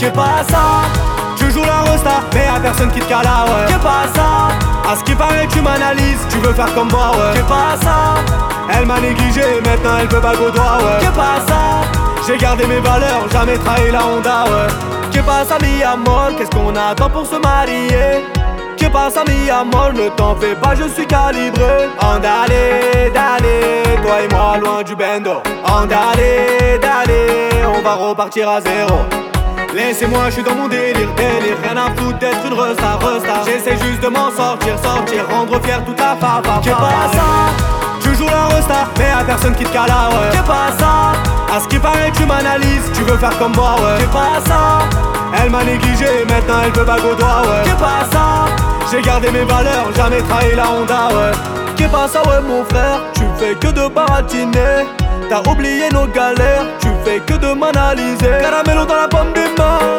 Qu'est pas ça? Tu joues la resta, mais y'a personne qui te cala, ouais. Qu'est pas ça? À ce qui paraît tu m'analyses, tu veux faire comme moi, ouais. Qu'est pas ça? Elle m'a négligé, maintenant elle veut bague au doigt, ouais. Qu'est pas ça? J'ai gardé mes valeurs, jamais trahi la Honda, ouais. Qu'est pas ça, mi amor? Qu'est-ce qu'on attend pour se marier? Qu'est pas ça, mi amor? Ne t'en fais pas, je suis calibré. Andale, dale, toi et moi loin du bendo. Andale, dale, on va repartir à zéro. Laissez-moi, je suis dans mon délire, rien à foutre d'être une resta. J'essaie juste de m'en sortir, rendre fier toute la fava. Qu'est pas ça? Tu joues la resta, mais y'a personne qui te cala, ouais. Qu'est pas ça? À ce qui paraît tu m'analyses, tu veux faire comme moi, ouais. Qu'est pas ça? Elle m'a négligé, maintenant elle veut bague au doigt, ouais. Qu'est pas ça? J'ai gardé mes valeurs, jamais trahi la Honda, ouais. Qu'est pas ça, ouais mon frère? Tu fais que de baratiner. T'as oublié nos galères, tu fais que de m'analyser. Caramello dans la pomme des mains.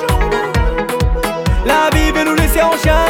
La vie veut nous laisser en chien.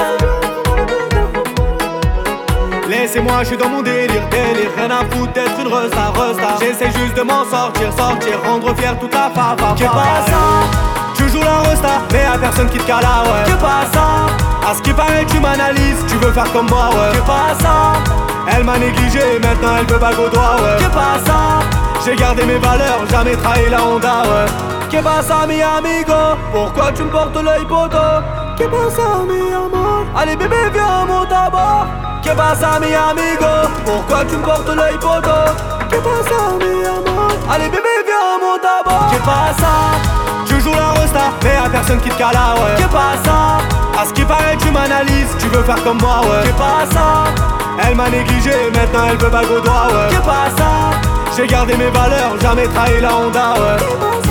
Laissez-moi, je suis dans mon délire, rien à foutre d'être une resta. J'essaie juste de m'en sortir, rendre fier toute la fava. Qu'est pas ça? Tu joues la resta, mais y'a personne qui te cala, ouais. Qu'est pas ça? À ce qui paraît tu m'analyses, tu veux faire comme moi, ouais. Qu'est pas ça? Elle m'a négligé, maintenant elle veut bague au doigt, ouais. Qu'est pas ça? J'ai gardé mes valeurs, jamais trahi la Honda, ouais. Qu'est pas ça, mi amigo? Pourquoi tu me portes l'œil poto? Qu'est pas ça, mi amor? Allez bébé viens monte à bord. Qu'est pas ça, mi amigo? Pourquoi tu me portes l'œil poto? Qu'est pas ça, mi amor? Allez bébé viens monte à bord. Qu'est pas ça? Tu joues la resta, mais y'a personne qui te cala, ouais. Qu'est pas ça? À ce qui paraît tu m'analyses, tu veux faire comme moi, ouais. Qu'est pas ça? Elle m'a négligé, maintenant elle veut bague au doigt, ouais. Qu'est pas ça? J'ai gardé mes valeurs, jamais trahi la Honda, ouais.